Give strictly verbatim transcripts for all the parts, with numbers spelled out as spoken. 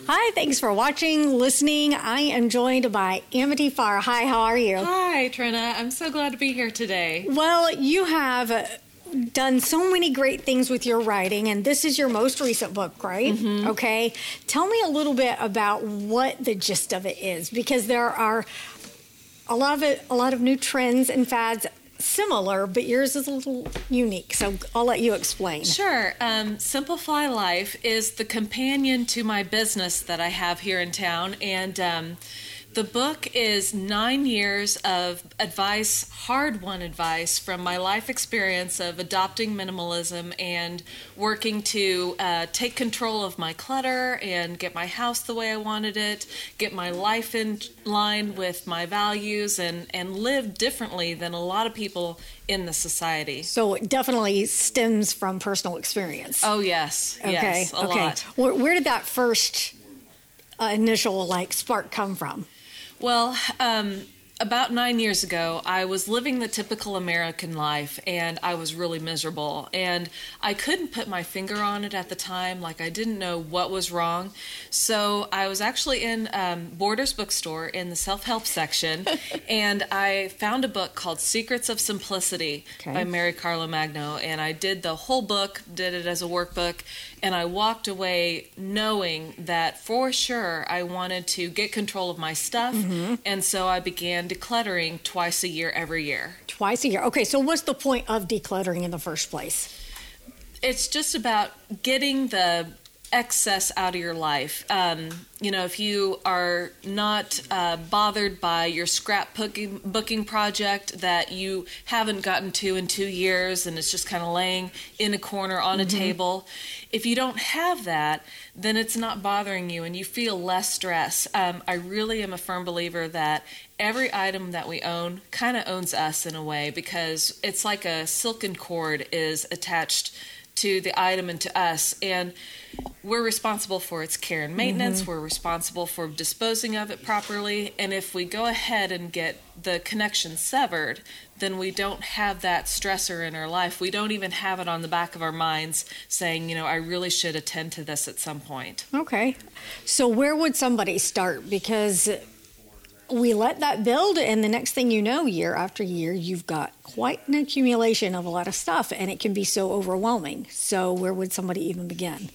Hi, thanks for watching, listening. I am joined by Amity Farr. Hi, how are you? Hi, Trina. I'm so glad to be here today. Well, you have done so many great things with your writing, and this is your most recent book, right? Mm-hmm. Okay. Tell me a little bit about what the gist of it is, because there are a lot of it, a lot of new trends and fads similar, but yours is a little unique. So I'll let you explain. Sure. Um, Simplify Life is the companion to my business that I have here in town, and um, the book is nine years of advice, hard-won advice from my life experience of adopting minimalism and working to uh, take control of my clutter and get my house the way I wanted it, get my life in line with my values, and, and live differently than a lot of people in the society. So it definitely stems from personal experience. Oh, yes. Okay. Yes, a okay. lot. Where, where did that first uh, initial like spark come from? Well, um, about nine years ago, I was living the typical American life, and I was really miserable. And I couldn't put my finger on it at the time, like I didn't know what was wrong. So I was actually in um, Borders bookstore in the self-help section, and I found a book called Secrets of Simplicity okay. by Mary Carlo Magno. And I did the whole book, did it as a workbook, and I walked away knowing that for sure I wanted to get control of my stuff, mm-hmm. and so I began decluttering twice a year, every year. Twice a year. Okay, so what's the point of decluttering in the first place? It's just about getting the excess out of your life. Um, you know, if you are not uh, bothered by your scrap booking, booking project that you haven't gotten to in two years and it's just kind of laying in a corner on mm-hmm. a table, if you don't have that, then it's not bothering you and you feel less stress. Um, I really am a firm believer that every item that we own kind of owns us in a way, because it's like a silken cord is attached to the item and to us, and we're responsible for its care and maintenance. Mm-hmm. We're responsible for disposing of it properly, and if we go ahead and get the connection severed, then we don't have that stressor in our life. We don't even have it on the back of our minds saying, you know, I really should attend to this at some point. Okay. So where would somebody start? Because we let that build, and the next thing you know, year after year, you've got quite an accumulation of a lot of stuff, and it can be so overwhelming. So where would somebody even begin?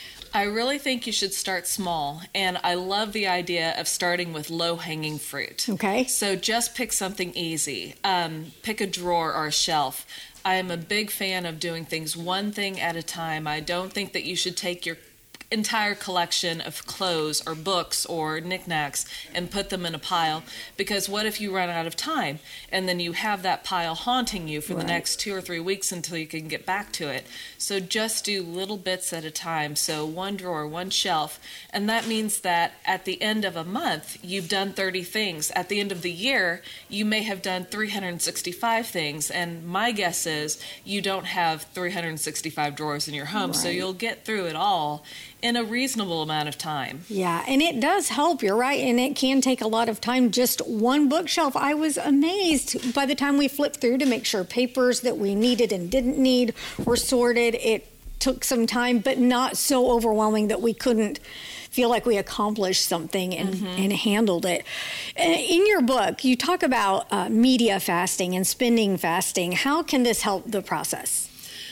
I really think you should start small, and I love the idea of starting with low-hanging fruit. Okay. So just pick something easy. Um, pick a drawer or a shelf. I am a big fan of doing things one thing at a time. I don't think that you should take your entire collection of clothes or books or knickknacks and put them in a pile, because what if you run out of time and then you have that pile haunting you for right. the next two or three weeks until you can get back to it. So just do little bits at a time. So one drawer, one shelf, and that means that at the end of a month you've done thirty things. At the end of the year you may have done three hundred sixty-five things, and my guess is you don't have three hundred sixty-five drawers in your home, right. so you'll get through it all in a reasonable amount of time. Yeah, and it does help, you're right, and it can take a lot of time. Just one bookshelf, I was amazed by the time we flipped through to make sure papers that we needed and didn't need were sorted. It took some time, but not so overwhelming that we couldn't feel like we accomplished something and, mm-hmm. and handled it. In your book, you talk about uh, media fasting and spending fasting. How can this help the process?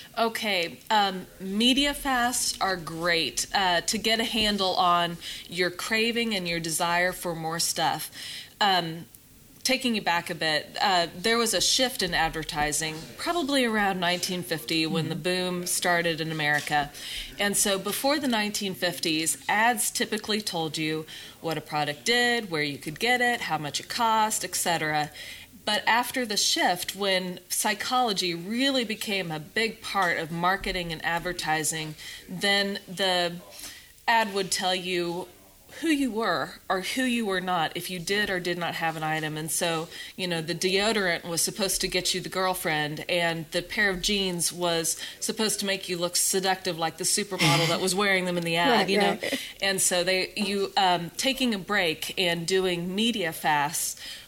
Okay, um, media fasts are great uh, to get a handle on your craving and your desire for more stuff. Um, taking you back a bit, uh, there was a shift in advertising probably around nineteen fifty when the boom started in America. And so before the nineteen fifties, ads typically told you what a product did, where you could get it, how much it cost, et cetera. But after the shift, when psychology really became a big part of marketing and advertising, then the ad would tell you who you were or who you were not, if you did or did not have an item. And so, you know, the deodorant was supposed to get you the girlfriend, and the pair of jeans was supposed to make you look seductive like the supermodel that was wearing them in the ad, right, you know. Right. And so they, you um, taking a break and doing media fasts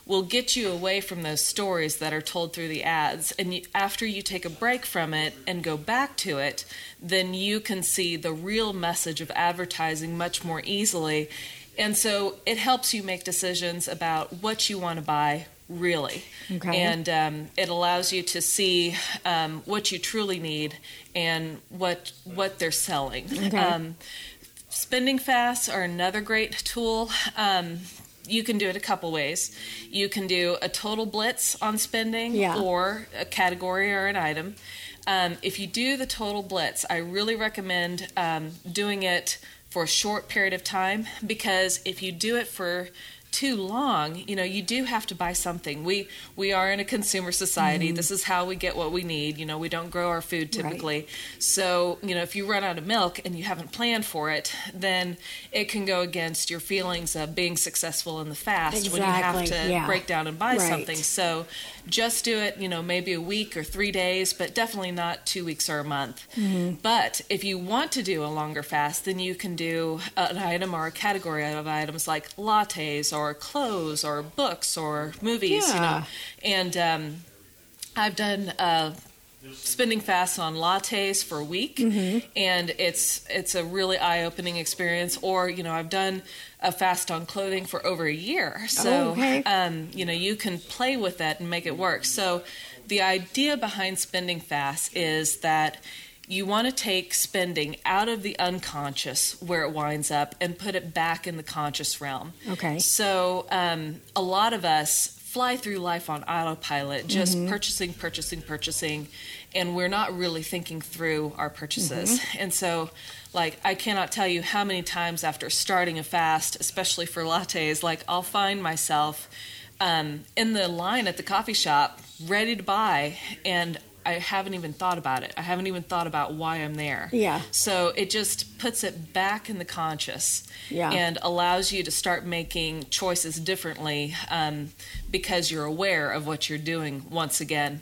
will get you away from those stories that are told through the ads. And you, after you take a break from it and go back to it, then you can see the real message of advertising much more easily. And so it helps you make decisions about what you want to buy, really. Okay. And um, it allows you to see um, what you truly need and what what they're selling. Okay. Um, spending fasts are another great tool. Um, you can do it a couple ways. You can do a total blitz on spending, yeah. or a category or an item. Um, if you do the total blitz, I really recommend um, doing it for a short period of time, because if you do it for too long, you know, you do have to buy something. We we are in a consumer society. Mm-hmm. This is how we get what we need. You know, we don't grow our food typically. Right. So, you know, if you run out of milk and you haven't planned for it, then it can go against your feelings of being successful in the fast. Exactly. When you have to yeah. break down and buy right. something. So just do it, you know, maybe a week or three days, but definitely not two weeks or a month. Mm-hmm. But if you want to do a longer fast, then you can do an item or a category of items like lattes or or clothes or books or movies, yeah. you know. And um, I've done uh, spending fasts on lattes for a week, mm-hmm. and it's it's a really eye-opening experience. Or, you know, I've done a fast on clothing for over a year. So, oh, okay. um, you know, you can play with that and make it work. So the idea behind spending fasts is that you want to take spending out of the unconscious where it winds up and put it back in the conscious realm. Okay. So um, a lot of us fly through life on autopilot, just mm-hmm. purchasing, purchasing, purchasing, and we're not really thinking through our purchases. Mm-hmm. And so, like, I cannot tell you how many times after starting a fast, especially for lattes, like, I'll find myself um, in the line at the coffee shop ready to buy, and I haven't even thought about it. I haven't even thought about why I'm there. Yeah. So it just puts it back in the conscious, yeah. and allows you to start making choices differently um, because you're aware of what you're doing once again.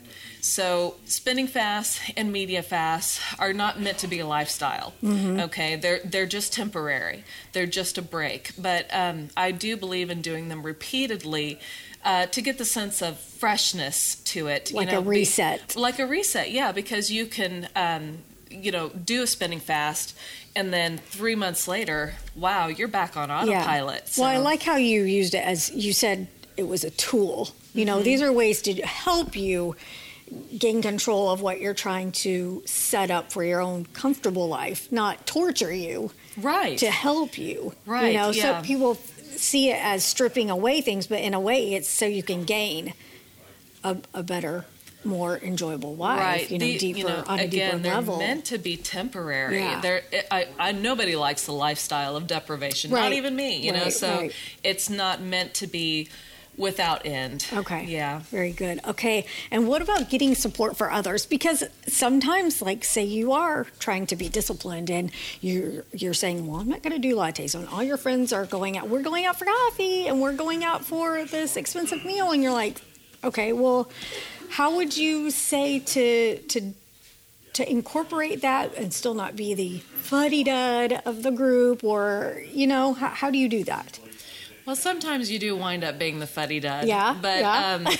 So spending fasts and media fasts are not meant to be a lifestyle. Mm-hmm. Okay, they're they're just temporary. They're just a break. But um, I do believe in doing them repeatedly. Uh, to get the sense of freshness to it. Like you know, a reset. Be, like a reset, yeah, because you can, um, you know, do a spending fast, and then three months later, wow, you're back on autopilot. Yeah. So. Well, I like how you used it as, you said it was a tool. You know, mm-hmm. these are ways to help you gain control of what you're trying to set up for your own comfortable life, not torture you. Right. To help you. Right, You know, yeah. so people see it as stripping away things, but in a way it's so you can gain a, a better, more enjoyable life, right. you know, the, deeper, you know, on a again, deeper they're level. meant to be temporary. Yeah. They're, I, I, nobody likes the lifestyle of deprivation, Right. not even me, you right, know, so right. it's not meant to be without end. Okay. Yeah. Very good. Okay. And what about getting support for others? Because sometimes, like, say you are trying to be disciplined and you're you're saying, well, I'm not going to do lattes, and all your friends are going out. We're going out for coffee, and we're going out for this expensive meal, and you're like, okay, well, how would you say to to to incorporate that and still not be the fuddy-dud of the group, or, you know, how, how do you do that? Well, sometimes you do wind up being the fuddy-dud. Yeah, But yeah. Um,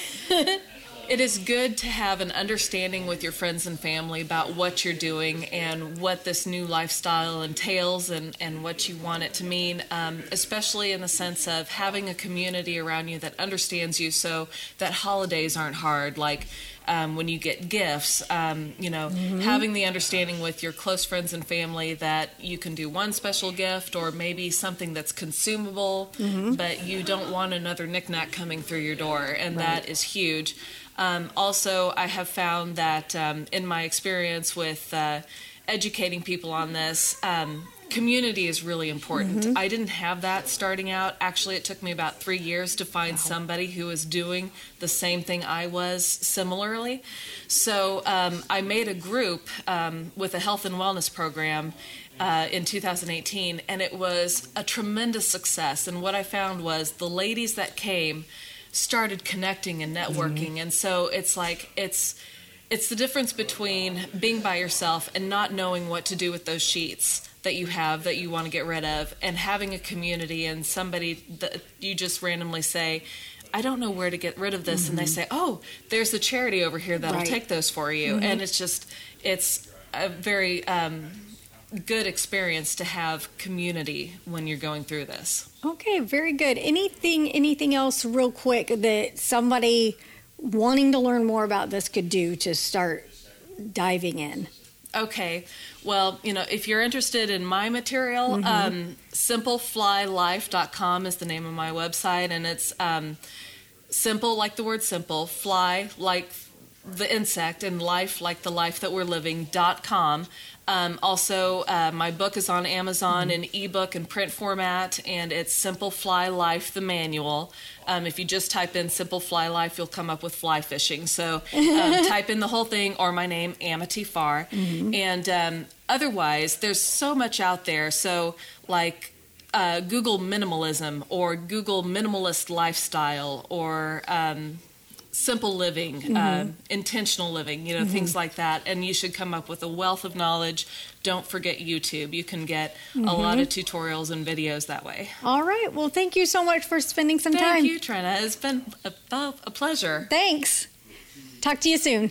it is good to have an understanding with your friends and family about what you're doing and what this new lifestyle entails, and, and what you want it to mean, um, especially in the sense of having a community around you that understands you, so that holidays aren't hard. Like, Um, when you get gifts, um, you know, mm-hmm. having the understanding with your close friends and family that you can do one special gift, or maybe something that's consumable, mm-hmm. but you don't want another knickknack coming through your door, and right. that is huge. Um, also, I have found that um, in my experience with uh, educating people on this, um, community is really important. Mm-hmm. I didn't have that starting out. Actually, it took me about three years to find wow. somebody who was doing the same thing I was similarly. So um, I made a group um, with a health and wellness program uh, in two thousand eighteen, and it was a tremendous success. And what I found was the ladies that came started connecting and networking. Mm-hmm. And so it's like, it's it's the difference between being by yourself and not knowing what to do with those sheets that you have that you want to get rid of, and having a community and somebody that you just randomly say, I don't know where to get rid of this. Mm-hmm. And they say, oh, there's a charity over here that'll right. take those for you. Mm-hmm. And it's just, it's a very um, good experience to have community when you're going through this. Okay, very good. Anything, anything else real quick that somebody wanting to learn more about this could do to start diving in? Okay. Well, you know, if you're interested in my material, mm-hmm. um, simple fly life dot com is the name of my website, and it's um, simple like the word simple, fly like the insect, and life like the life that we're living, dot com. Um, also, uh, my book is on Amazon mm-hmm. in ebook and print format, and it's Simple Fly Life, the manual. Um, if you just type in Simple Fly Life, you'll come up with fly fishing. So um, type in the whole thing or my name, Amity Farr. Mm-hmm. And um, otherwise, there's so much out there. So like uh, Google minimalism or Google minimalist lifestyle or um, simple living, mm-hmm. uh, intentional living, you know, mm-hmm. things like that. And you should come up with a wealth of knowledge. Don't forget YouTube. You can get mm-hmm. a lot of tutorials and videos that way. All right. Well, thank you so much for spending some thank time. Thank you, Trina. It's been a, a pleasure. Thanks. Talk to you soon.